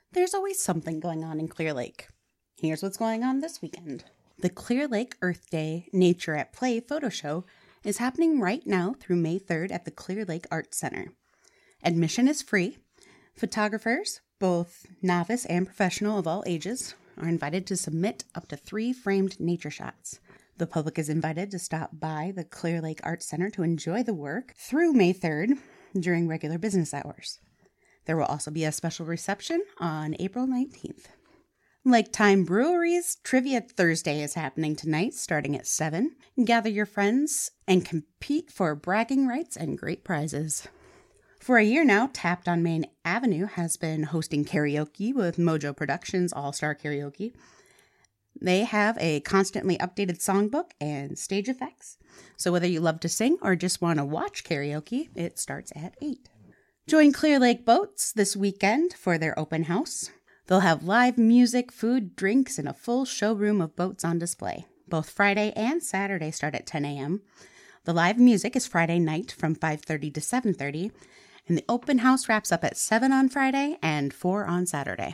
There's always something going on in Clear Lake. Here's what's going on this weekend. The Clear Lake Earth Day Nature at Play photo show is happening right now through May 3rd at the Clear Lake Arts Center. Admission is free. Photographers, both novice and professional of all ages, are invited to submit up to 3 framed nature shots. The public is invited to stop by the Clear Lake Arts Center to enjoy the work through May 3rd during regular business hours. There will also be a special reception on April 19th. Lake Time Brewery's Trivia Thursday is happening tonight, starting at 7. Gather your friends and compete for bragging rights and great prizes. For a year now, Tapped on Main Avenue has been hosting karaoke with Mojo Productions All-Star Karaoke. They have a constantly updated songbook and stage effects, so whether you love to sing or just want to watch karaoke, it starts at 8. Join Clear Lake Boats this weekend for their open house. They'll have live music, food, drinks, and a full showroom of boats on display. Both Friday and Saturday start at 10 a.m. The live music is Friday night from 5:30 to 7:30, and the open house wraps up at 7 on Friday and 4 on Saturday.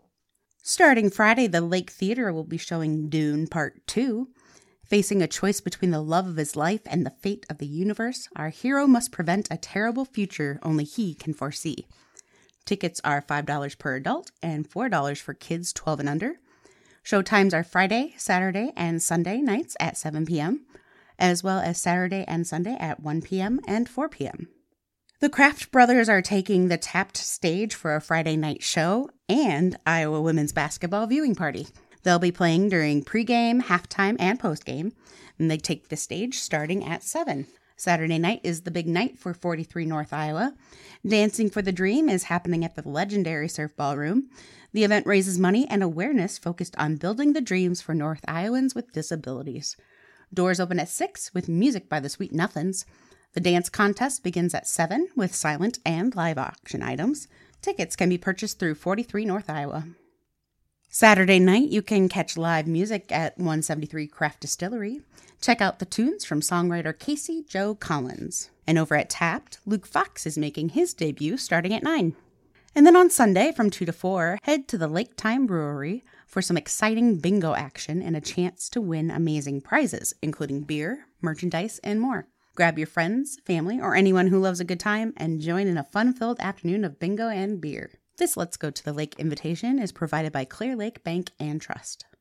Starting Friday, the Lake Theater will be showing Dune Part 2. Facing a choice between the love of his life and the fate of the universe, our hero must prevent a terrible future only he can foresee. Tickets are $5 per adult and $4 for kids 12 and under. Show times are Friday, Saturday, and Sunday nights at 7 p.m., as well as Saturday and Sunday at 1 p.m. and 4 p.m. The Kraft Brothers are taking the Tapped stage for a Friday night show and Iowa women's basketball viewing party. They'll be playing during pregame, halftime, and postgame, and they take the stage starting at 7. Saturday night is the big night for 43 North Iowa. Dancing for the Dream is happening at the legendary Surf Ballroom. The event raises money and awareness focused on building the dreams for North Iowans with disabilities. Doors open at 6 with music by the Sweet Nothings. The dance contest begins at 7 with silent and live auction items. Tickets can be purchased through 43 North Iowa. Saturday night, you can catch live music at 173 Craft Distillery. Check out the tunes from songwriter Casey Joe Collins. And over at Tapped, Luke Fox is making his debut starting at 9. And then on Sunday from 2 to 4, head to the Lake Time Brewery for some exciting bingo action and a chance to win amazing prizes, including beer, merchandise, and more. Grab your friends, family, or anyone who loves a good time and join in a fun-filled afternoon of bingo and beer. This Let's Go to the Lake invitation is provided by Clear Lake Bank and Trust.